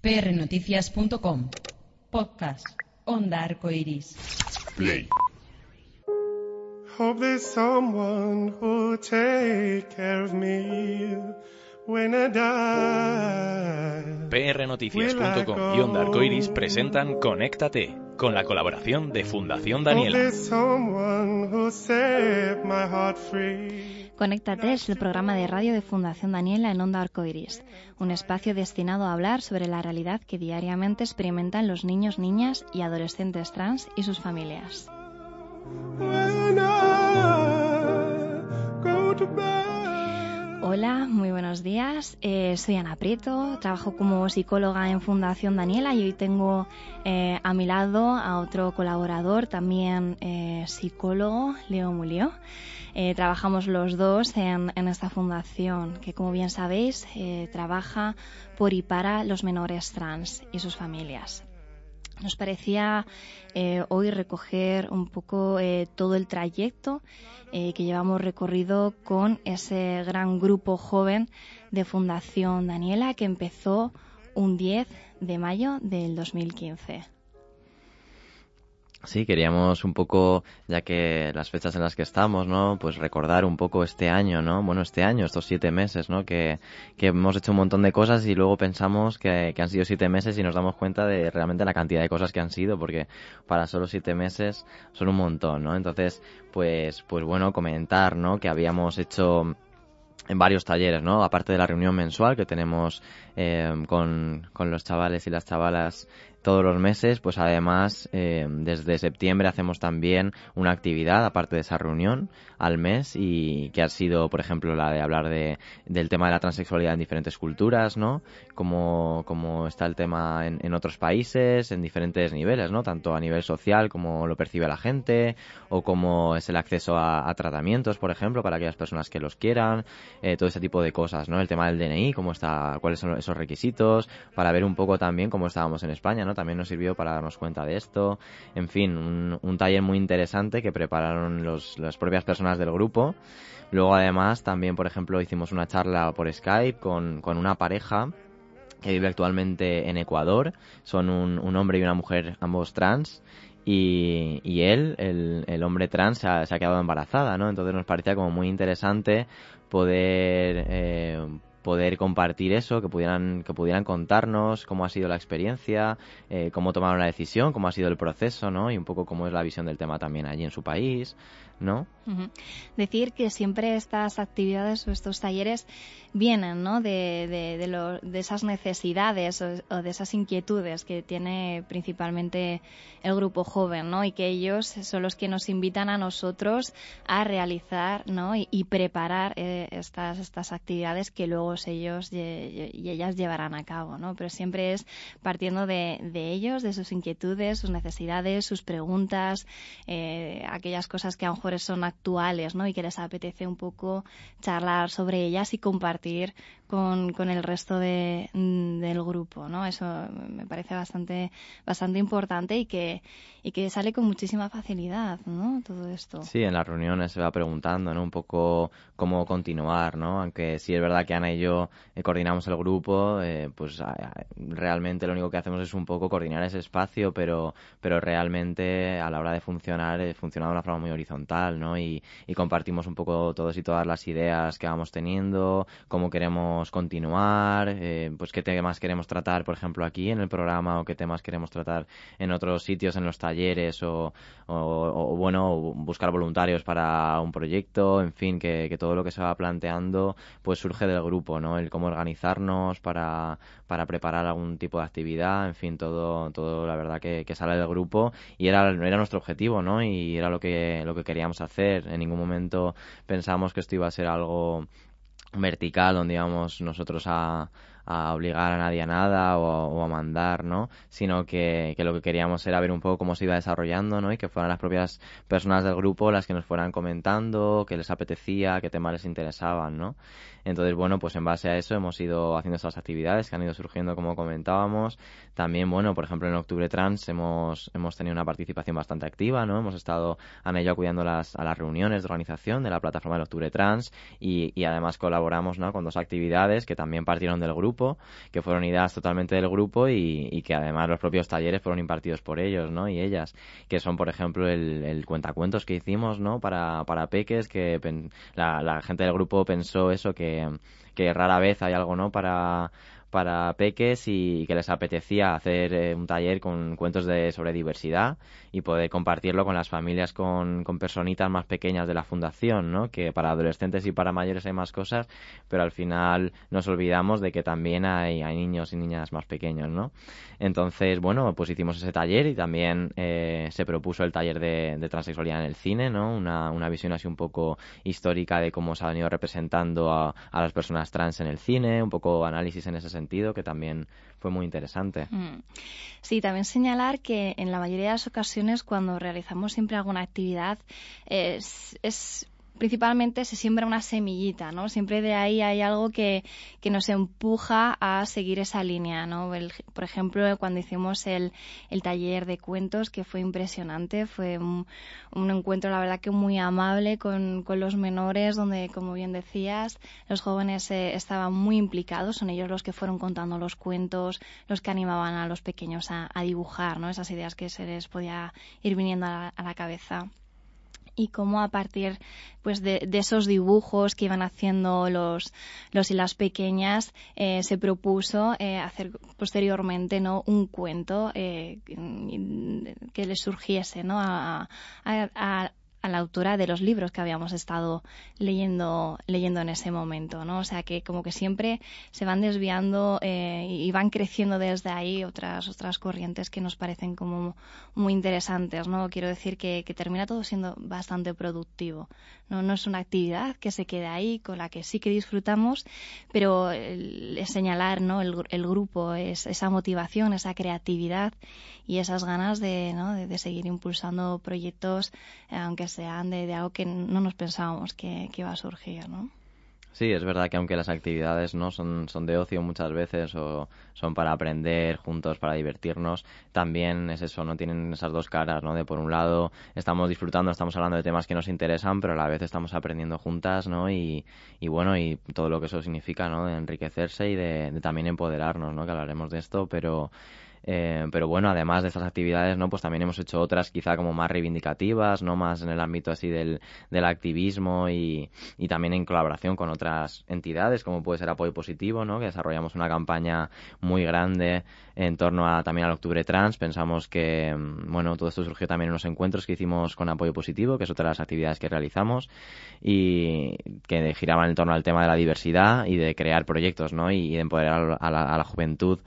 prnoticias.com. Podcast Onda Arcoiris. Play. Hope there's someone who'll take care of me when I die. prnoticias.com y Onda Arcoiris presentan Conéctate, con la colaboración de Fundación Hope Daniela. there's someone who'll set my heart free. Conéctate es el programa de radio de Fundación Daniela en Onda Arcoiris, un espacio destinado a hablar sobre la realidad que diariamente experimentan los niños, niñas y adolescentes trans y sus familias. When I go to bed. Hola, muy buenos días. Soy Ana Prieto, trabajo como psicóloga en Fundación Daniela y hoy tengo a mi lado a otro colaborador, también psicólogo, Leo Mulió. Trabajamos los dos en esta fundación que, como bien sabéis, trabaja por y para los menores trans y sus familias. Nos parecía hoy recoger un poco todo el trayecto que llevamos recorrido con ese gran grupo joven de Fundación Daniela que empezó un 10 de mayo del 2015. Sí, queríamos un poco, ya que las fechas en las que estamos, ¿no? Pues recordar un poco este año, ¿no? Bueno, estos 7 meses, ¿no? Que hemos hecho un montón de cosas y luego pensamos que han sido 7 meses y nos damos cuenta de realmente la cantidad de cosas que han sido, porque para solo 7 meses son un montón, ¿no? Entonces, pues bueno, comentar, ¿no? Que habíamos hecho en varios talleres, ¿no? Aparte de la reunión mensual que tenemos con los chavales y las chavalas todos los meses, pues además desde septiembre hacemos también una actividad aparte de esa reunión al mes y que ha sido, por ejemplo, la de hablar del tema de la transexualidad en diferentes culturas, ¿no? Como está el tema en otros países, en diferentes niveles, ¿no? Tanto a nivel social como lo percibe la gente o como es el acceso a tratamientos, por ejemplo, para aquellas personas que los quieran, todo ese tipo de cosas, ¿no? El tema del DNI, cuáles son esos requisitos, para ver un poco también cómo estábamos en España, ¿no? También nos sirvió para darnos cuenta de esto. En fin, un taller muy interesante que prepararon las propias personas del grupo. Luego, además, también, por ejemplo, hicimos una charla por Skype con una pareja que vive actualmente en Ecuador. Son un hombre y una mujer, ambos trans. Y él, el hombre trans, se ha quedado embarazada, ¿no? Entonces nos parecía como muy interesante poder compartir eso, que pudieran contarnos cómo ha sido la experiencia, cómo tomaron la decisión, cómo ha sido el proceso, ¿no? Y un poco cómo es la visión del tema también allí en su país, ¿no? Uh-huh. Decir que siempre estas actividades o estos talleres vienen, ¿no? de esas necesidades o de esas inquietudes que tiene principalmente el grupo joven, ¿no? Y que ellos son los que nos invitan a nosotros a realizar, ¿no? y preparar estas actividades que luego ellos y ellas llevarán a cabo, ¿no? Pero siempre es partiendo de ellos, de sus inquietudes, sus necesidades, sus preguntas, aquellas cosas que a lo mejor son actuales, ¿no? Y que les apetece un poco charlar sobre ellas y compartir con el resto del grupo, ¿no? Eso me parece bastante importante y que sale con muchísima facilidad, ¿no? Todo esto. Sí, en las reuniones se va preguntando, ¿no? Un poco cómo continuar, ¿no? Aunque sí es verdad que Ana y yo coordinamos el grupo, pues realmente lo único que hacemos es un poco coordinar ese espacio, pero realmente a la hora de funcionar, funciona de una forma muy horizontal, ¿no? Y compartimos un poco todos y todas las ideas que vamos teniendo, cómo queremos continuar, pues qué temas queremos tratar, por ejemplo, aquí en el programa o qué temas queremos tratar en otros sitios, en los talleres o bueno, buscar voluntarios para un proyecto, en fin, que todo lo que se va planteando pues surge del grupo, ¿no? El cómo organizarnos para preparar algún tipo de actividad, en fin, todo la verdad que sale del grupo y era nuestro objetivo, ¿no? Y era lo que queríamos hacer. En ningún momento pensamos que esto iba a ser algo vertical donde íbamos nosotros a obligar a nadie a nada o a mandar, ¿no? Sino que lo que queríamos era ver un poco cómo se iba desarrollando, ¿no? Y que fueran las propias personas del grupo las que nos fueran comentando qué les apetecía, qué temas les interesaban, ¿no? Entonces, bueno, pues en base a eso hemos ido haciendo estas actividades que han ido surgiendo, como comentábamos. También, bueno, por ejemplo, en Octubre Trans hemos tenido una participación bastante activa, ¿no? Hemos estado, Ana y yo, acudiendo a las reuniones de organización de la plataforma del Octubre Trans y además colaboramos, ¿no?, con 2 actividades que también partieron del grupo, que fueron ideas totalmente del grupo y que además los propios talleres fueron impartidos por ellos, ¿no?, y ellas, que son, por ejemplo, el cuentacuentos que hicimos, ¿no?, para peques, que la gente del grupo pensó eso, que rara vez hay algo, ¿no?, para peques y que les apetecía hacer un taller con cuentos sobre diversidad y poder compartirlo con las familias con personitas más pequeñas de la fundación, ¿no?, que para adolescentes y para mayores hay más cosas, pero al final nos olvidamos de que también hay niños y niñas más pequeños, ¿no? Entonces, bueno, pues hicimos ese taller y también se propuso el taller de transexualidad en el cine, ¿no?, una visión así un poco histórica de cómo se ha venido representando a las personas trans en el cine, un poco análisis en ese sentido, que también fue muy interesante. Sí, también señalar que en la mayoría de las ocasiones cuando realizamos siempre alguna actividad principalmente se siembra una semillita, ¿no? Siempre de ahí hay algo que nos empuja a seguir esa línea, ¿no? Por ejemplo, cuando hicimos el taller de cuentos, que fue impresionante, fue un encuentro, la verdad, que muy amable con los menores, donde, como bien decías, los jóvenes estaban muy implicados, son ellos los que fueron contando los cuentos, los que animaban a los pequeños a dibujar, ¿no?, esas ideas que se les podía ir viniendo a la cabeza. Y cómo a partir pues de esos dibujos que iban haciendo los y las pequeñas se propuso hacer posteriormente, ¿no?, un cuento que les surgiese, ¿no?, a la autora de los libros que habíamos estado leyendo en ese momento, ¿no? O sea que como que siempre se van desviando y van creciendo desde ahí otras corrientes que nos parecen como muy interesantes, ¿no? Quiero decir que termina todo siendo bastante productivo, ¿no? No es una actividad que se quede ahí, con la que sí que disfrutamos, pero señalar, ¿no?, el grupo, esa motivación, esa creatividad y esas ganas de seguir impulsando proyectos, aunque sean de algo que no nos pensábamos que iba a surgir, ¿no? Sí, es verdad que aunque las actividades no son de ocio muchas veces o son para aprender juntos, para divertirnos, también es eso, ¿no? Tienen esas 2 caras, ¿no? De por un lado estamos disfrutando, estamos hablando de temas que nos interesan, pero a la vez estamos aprendiendo juntas, ¿no? Y bueno, y todo lo que eso significa, ¿no? De enriquecerse y de también empoderarnos, ¿no? Que hablaremos de esto, pero bueno, además de estas actividades, ¿no?, pues también hemos hecho otras quizá como más reivindicativas, no más en el ámbito así del activismo y también en colaboración con otras entidades, como puede ser Apoyo Positivo, ¿no?, que desarrollamos una campaña muy grande en torno también al Octubre Trans. Pensamos que, bueno, todo esto surgió también en unos encuentros que hicimos con Apoyo Positivo, que es otra de las actividades que realizamos y que giraban en torno al tema de la diversidad y de crear proyectos, ¿no?, y de empoderar a la juventud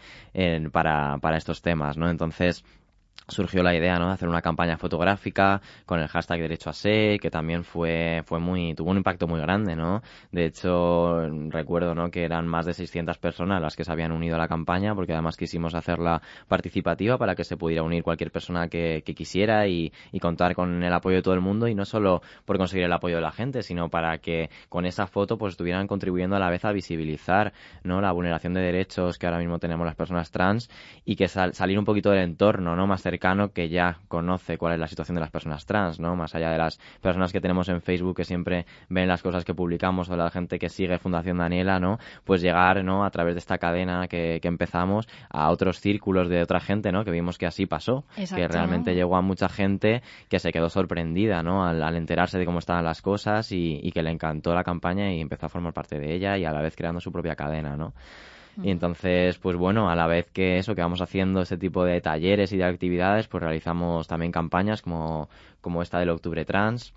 para estos temas, ¿no? Entonces surgió la idea, ¿no?, de hacer una campaña fotográfica con el hashtag Derecho a Ser, que también tuvo un impacto muy grande, ¿no? De hecho, recuerdo, ¿no?, que eran más de 600 personas las que se habían unido a la campaña, porque además quisimos hacerla participativa para que se pudiera unir cualquier persona que quisiera y contar con el apoyo de todo el mundo, y no solo por conseguir el apoyo de la gente, sino para que con esa foto pues estuvieran contribuyendo a la vez a visibilizar, ¿no?, la vulneración de derechos que ahora mismo tenemos las personas trans y que salir un poquito del entorno, ¿no?, más cercano, que ya conoce cuál es la situación de las personas trans, ¿no? Más allá de las personas que tenemos en Facebook que siempre ven las cosas que publicamos, o la gente que sigue Fundación Daniela, ¿no? Pues llegar, ¿no?, a través de esta cadena que empezamos a otros círculos de otra gente, ¿no?, que vimos que así pasó. Exacto. Que realmente llegó a mucha gente que se quedó sorprendida, ¿no?, al enterarse de cómo estaban las cosas y que le encantó la campaña y empezó a formar parte de ella y a la vez creando su propia cadena, ¿no? Y entonces, pues bueno, a la vez que vamos haciendo este tipo de talleres y de actividades, pues realizamos también campañas como esta del Octubre Trans.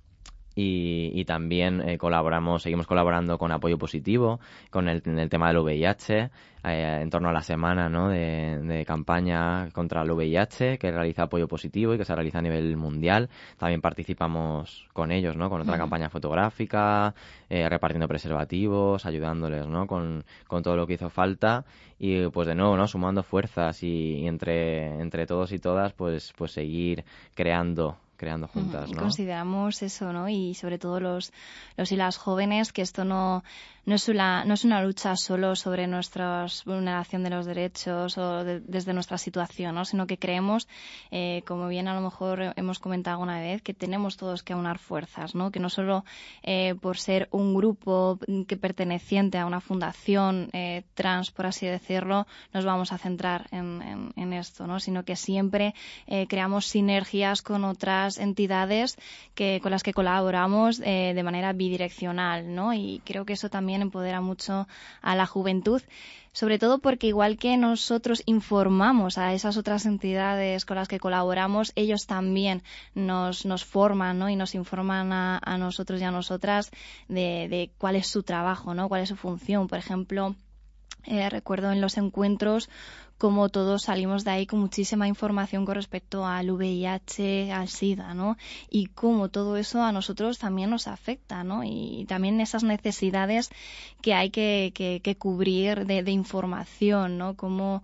Y también seguimos colaborando con Apoyo Positivo, en el tema del VIH, en torno a la semana, ¿no?, de campaña contra el VIH que realiza Apoyo Positivo y que se realiza a nivel mundial. También participamos con ellos, ¿no?, con otra campaña fotográfica, repartiendo preservativos, ayudándoles, ¿no?, con todo lo que hizo falta y pues de nuevo, ¿no?, sumando fuerzas y entre todos y todas pues seguir creando creando juntas, ¿no? Consideramos eso, ¿no? Y sobre todo los y las jóvenes, que esto no es una lucha solo sobre nuestra vulneración de los derechos o desde nuestra situación, ¿no? Sino que creemos, como bien a lo mejor hemos comentado alguna vez, que tenemos todos que aunar fuerzas, ¿no? Que no solo por ser un grupo que perteneciente a una fundación trans, por así decirlo, nos vamos a centrar en esto, ¿no? Sino que siempre creamos sinergias con otras entidades con las que colaboramos de manera bidireccional, ¿no? Y creo que eso también empodera mucho a la juventud, sobre todo porque igual que nosotros informamos a esas otras entidades con las que colaboramos, ellos también nos forman, ¿no? Y nos informan a nosotros y a nosotras de cuál es su trabajo, ¿no? Cuál es su función. Por ejemplo, recuerdo en los encuentros como todos salimos de ahí con muchísima información con respecto al VIH, al SIDA, ¿no? Y cómo todo eso a nosotros también nos afecta, ¿no? Y también esas necesidades que hay que cubrir de información, ¿no? Como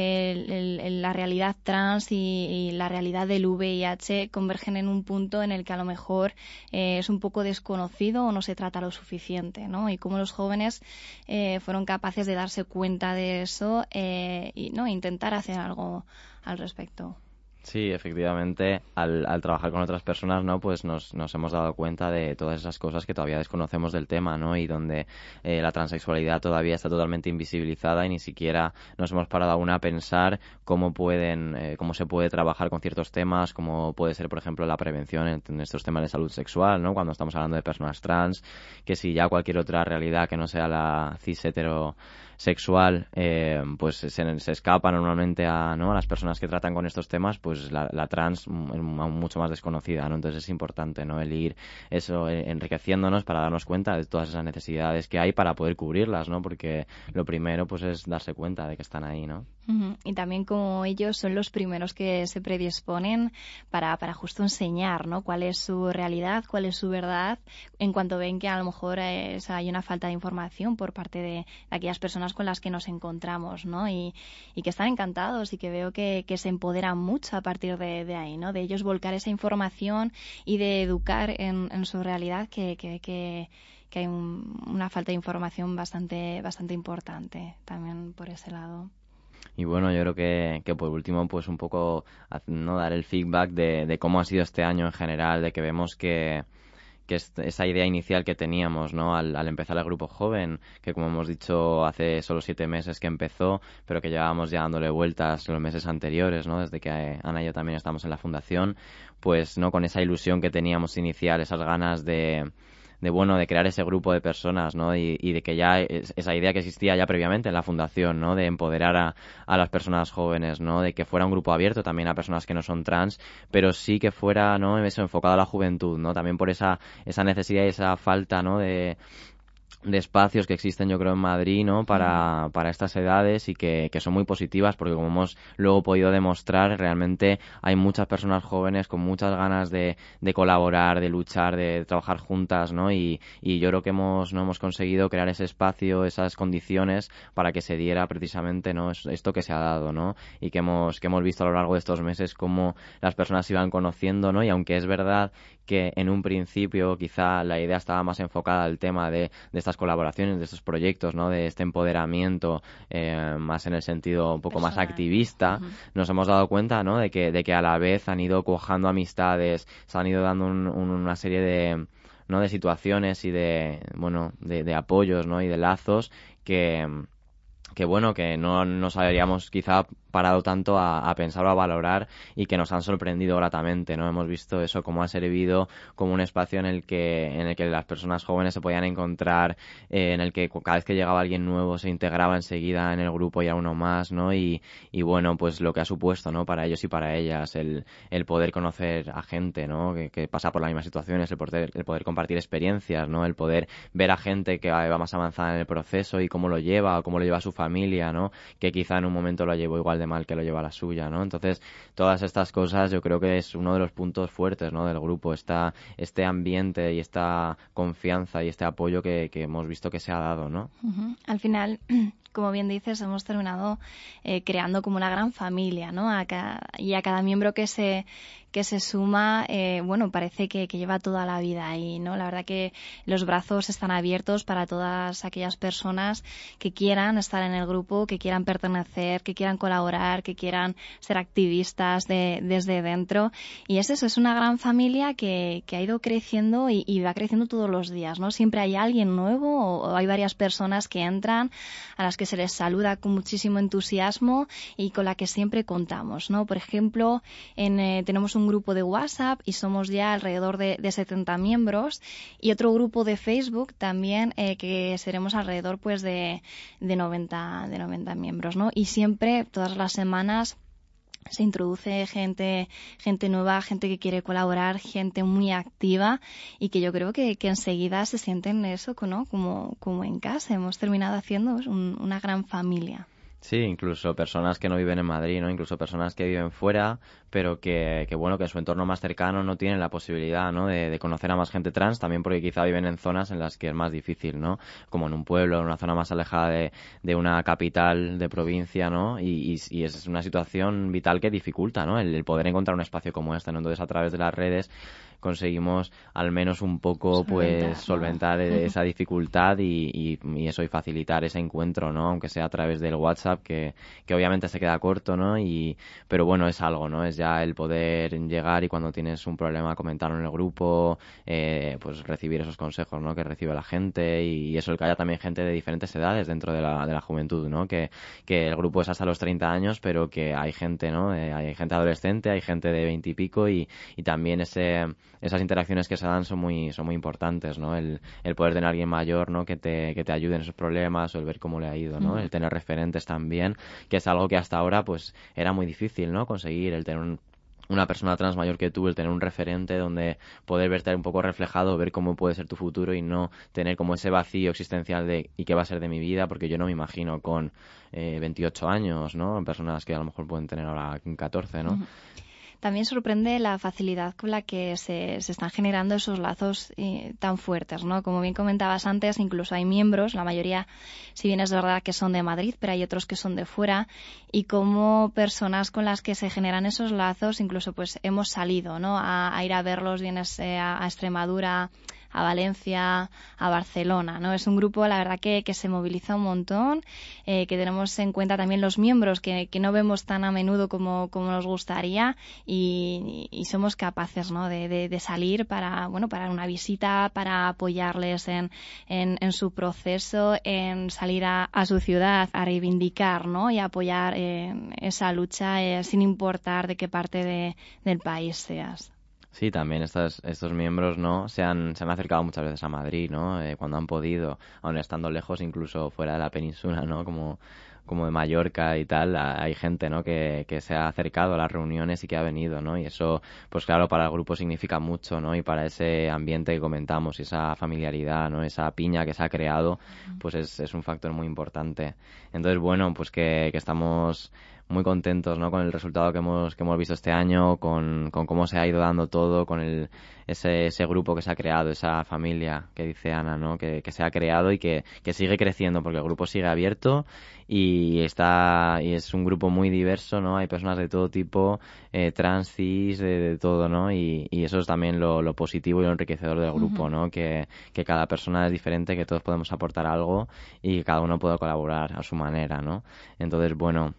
la realidad trans y la realidad del VIH convergen en un punto en el que a lo mejor es un poco desconocido o no se trata lo suficiente, ¿no? Y cómo los jóvenes fueron capaces de darse cuenta de eso y no intentar hacer algo al respecto. Sí, efectivamente, al trabajar con otras personas, ¿no? Pues nos hemos dado cuenta de todas esas cosas que todavía desconocemos del tema, ¿no? Y donde la transexualidad todavía está totalmente invisibilizada y ni siquiera nos hemos parado aún a pensar cómo se puede trabajar con ciertos temas, como puede ser, por ejemplo, la prevención en estos temas de salud sexual, ¿no? Cuando estamos hablando de personas trans, que si ya cualquier otra realidad que no sea la cis heterosexual, pues se escapa normalmente a las personas que tratan con estos temas, pues la trans aún mucho más desconocida, ¿no? Entonces es importante, ¿no? El ir enriqueciéndonos para darnos cuenta de todas esas necesidades que hay para poder cubrirlas, ¿no? Porque lo primero pues es darse cuenta de que están ahí, ¿no? Y también como ellos son los primeros que se predisponen para justo enseñar, ¿no? Cuál es su realidad, cuál es su verdad, en cuanto ven que a lo mejor hay una falta de información por parte de aquellas personas con las que nos encontramos, ¿no? Y que están encantados y que veo que se empoderan mucho a partir de ahí, ¿no? De ellos volcar esa información y de educar en su realidad que hay una falta de información bastante importante también por ese lado. Y bueno, yo creo que por último, pues un poco, ¿no?, dar el feedback de cómo ha sido este año en general, de que vemos que esa idea inicial que teníamos, ¿no?, al empezar el grupo joven, que como hemos dicho hace solo 7 meses que empezó, pero que llevábamos ya dándole vueltas los meses anteriores, ¿no?, desde que Ana y yo también estamos en la fundación, pues no, con esa ilusión que teníamos inicial, esas ganas de crear ese grupo de personas, ¿no? Y de que ya esa idea que existía ya previamente en la fundación, ¿no? De empoderar a las personas jóvenes, ¿no? De que fuera un grupo abierto también a personas que no son trans, pero sí que fuera, ¿no?, eso, enfocado a la juventud, ¿no? También por esa necesidad y esa falta, ¿no?, de espacios que existen, yo creo, en Madrid, ¿no?, para estas edades y que son muy positivas, porque como hemos luego podido demostrar, realmente hay muchas personas jóvenes con muchas ganas de colaborar, de luchar, de trabajar juntas, ¿no? Y yo creo que hemos conseguido crear ese espacio, esas condiciones para que se diera precisamente, ¿no?, esto que se ha dado, ¿no? Y que hemos visto a lo largo de estos meses cómo las personas se iban conociendo, ¿no? Y aunque es verdad que en un principio quizá la idea estaba más enfocada al tema de estas colaboraciones, de estos proyectos, ¿no?, de este empoderamiento más en el sentido un poco personal, más activista, nos hemos dado cuenta, ¿no?, de que a la vez han ido cuajando amistades, se han ido dando una serie de situaciones y de apoyos, ¿no?, y de lazos que no nos habríamos quizá parado tanto a pensar o a valorar y que nos han sorprendido gratamente, ¿no? Hemos visto eso, cómo ha servido como un espacio en el que las personas jóvenes se podían encontrar, en el que cada vez que llegaba alguien nuevo se integraba enseguida en el grupo y a uno más, ¿no? Y bueno, pues lo que ha supuesto, ¿no?, para ellos y para ellas el poder conocer a gente, ¿no?, que pasa por las mismas situaciones, el poder compartir experiencias, ¿no?, el poder ver a gente que va más avanzada en el proceso y cómo lo lleva o cómo lo lleva a su familia, ¿no?, que quizá en un momento lo llevó igual de mal que lo lleva la suya, ¿no? Entonces, todas estas cosas yo creo que es uno de los puntos fuertes, ¿no?, del grupo, este ambiente y esta confianza y este apoyo que hemos visto que se ha dado, ¿no? Al final, como bien dices, hemos terminado creando como una gran familia, ¿no? Y a cada miembro que se suma, bueno, parece que lleva toda la vida ahí, ¿no? La verdad que los brazos están abiertos para todas aquellas personas que quieran estar en el grupo, que quieran pertenecer, que quieran colaborar, que quieran ser activistas desde dentro. Y es eso, es una gran familia que ha ido creciendo y va creciendo todos los días, ¿no? Siempre hay alguien nuevo o hay varias personas que entran a las que se les saluda con muchísimo entusiasmo y con la que siempre contamos, ¿no? Por ejemplo, tenemos un grupo de WhatsApp y somos ya alrededor de 70 miembros, y otro grupo de Facebook también que seremos alrededor pues de 90 miembros, ¿no? Y siempre, todas las semanas, se introduce gente nueva, gente que quiere colaborar, gente muy activa, y que yo creo que enseguida se sienten eso, ¿no? Como en casa. Hemos terminado haciendo una gran familia. Sí, incluso personas que no viven en Madrid, ¿no? Incluso personas que viven fuera, pero que bueno, que en su entorno más cercano no tienen la posibilidad, ¿no? De conocer a más gente trans, también porque quizá viven en zonas en las que es más difícil, ¿no? Como en un pueblo, en una zona más alejada de una capital de provincia, ¿no? Y es una situación vital que dificulta, ¿no? El poder encontrar un espacio como este, ¿no? Entonces, a través de las redes conseguimos al menos un poco solventar esa dificultad y eso, y facilitar ese encuentro, ¿no? Aunque sea a través del WhatsApp, que obviamente se queda corto, ¿no? Pero bueno, es algo, ¿no? Es ya el poder llegar y cuando tienes un problema comentarlo en el grupo, pues recibir esos consejos, ¿no? Que recibe la gente, y eso, el que haya también gente de diferentes edades dentro de la juventud, ¿no? Que el grupo es hasta los 30 años, pero que hay gente, ¿no? Hay gente adolescente, hay gente de 20 y pico, y también esas interacciones que se dan son muy importantes, ¿no? El poder tener a alguien mayor, ¿no? Que te ayude en esos problemas, o el ver cómo le ha ido, ¿no? El tener referentes también, que es algo que hasta ahora pues era muy difícil, ¿no? Conseguir el tener una persona trans mayor que tú, el tener un referente donde poder verte un poco reflejado, ver cómo puede ser tu futuro y no tener como ese vacío existencial de ¿y qué va a ser de mi vida? Porque yo no me imagino con 28 años, ¿no? Personas que a lo mejor pueden tener ahora 14, ¿no? También sorprende la facilidad con la que se están generando esos lazos tan fuertes, ¿no? Como bien comentabas antes, incluso hay miembros, la mayoría, si bien es verdad que son de Madrid, pero hay otros que son de fuera, y como personas con las que se generan esos lazos, incluso pues hemos salido, ¿no? A ir a verlos, vienes a Extremadura, a Valencia, a Barcelona, ¿no? Es un grupo, la verdad, que se moviliza un montón, que tenemos en cuenta también los miembros que no vemos tan a menudo como nos gustaría, y somos capaces, ¿no? de salir para una visita, para apoyarles en su proceso, en salir a su ciudad a reivindicar, ¿no? Y apoyar esa lucha sin importar de qué parte del país seas. Sí, también estos miembros, ¿no? Se han acercado muchas veces a Madrid, ¿no? Cuando han podido, aun estando lejos, incluso fuera de la península, ¿no? Como de Mallorca y tal, hay gente, ¿no? Que se ha acercado a las reuniones y que ha venido, ¿no? Y eso, pues claro, para el grupo significa mucho, ¿no? Y para ese ambiente que comentamos, y esa familiaridad, ¿no? Esa piña que se ha creado, pues es un factor muy importante. Entonces, bueno, pues que estamos muy contentos, ¿no? Con el resultado que hemos visto este año, con cómo se ha ido dando todo, con ese grupo que se ha creado, esa familia que dice Ana, ¿no? Que se ha creado y que sigue creciendo, porque el grupo sigue abierto y es un grupo muy diverso, ¿no? Hay personas de todo tipo, trans, cis, de todo, ¿no? Y eso es también lo positivo y lo enriquecedor del grupo, ¿no? Que cada persona es diferente, que todos podemos aportar algo y que cada uno puede colaborar a su manera, ¿no? Entonces, bueno,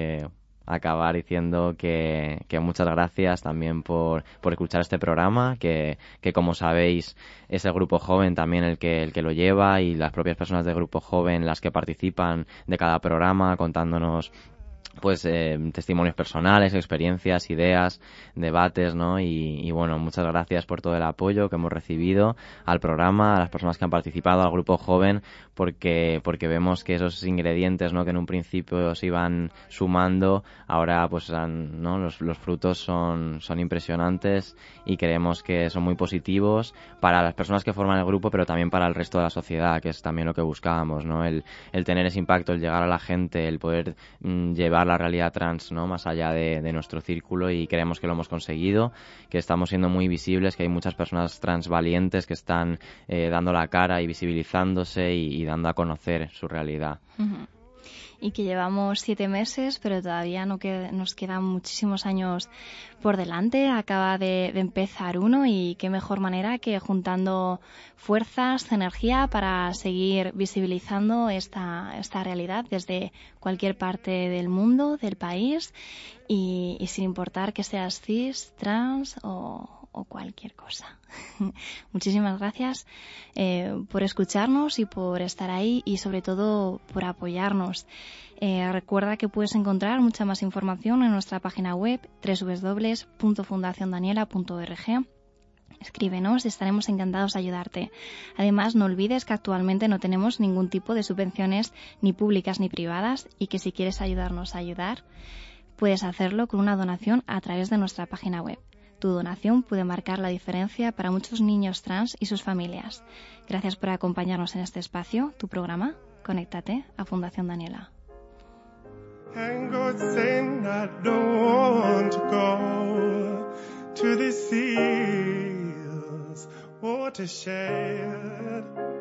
acabar diciendo que muchas gracias también por escuchar este programa, que como sabéis es el grupo joven también el que lo lleva, y las propias personas del grupo joven las que participan de cada programa contándonos pues testimonios personales, experiencias, ideas, debates, ¿no? Y bueno, muchas gracias por todo el apoyo que hemos recibido al programa, a las personas que han participado, al grupo joven, porque vemos que esos ingredientes, ¿no? Que en un principio se iban sumando, ahora pues ¿no? Los frutos son impresionantes, y creemos que son muy positivos para las personas que forman el grupo, pero también para el resto de la sociedad, que es también lo que buscábamos, ¿no? El tener ese impacto, el llegar a la gente, el poder llevar la realidad trans, ¿no? Más allá de nuestro círculo, y creemos que lo hemos conseguido, que estamos siendo muy visibles, que hay muchas personas trans valientes que están dando la cara y visibilizándose y dando a conocer su realidad. y que llevamos 7 meses, pero todavía nos quedan muchísimos años por delante. Acaba de empezar uno y qué mejor manera que juntando fuerzas, energía para seguir visibilizando esta realidad desde cualquier parte del mundo, del país y sin importar que seas cis, trans o cualquier cosa. Muchísimas gracias por escucharnos y por estar ahí y sobre todo por apoyarnos. Recuerda que puedes encontrar mucha más información en nuestra página web www.fundaciondaniela.org. Escríbenos y estaremos encantados de ayudarte. Además, no olvides que actualmente no tenemos ningún tipo de subvenciones ni públicas ni privadas y que si quieres ayudarnos a ayudar, puedes hacerlo con una donación a través de nuestra página web. Tu donación puede marcar la diferencia para muchos niños trans y sus familias. Gracias por acompañarnos en este espacio, tu programa. Conéctate a Fundación Daniela. And God saying I don't want to go to the seals watershed.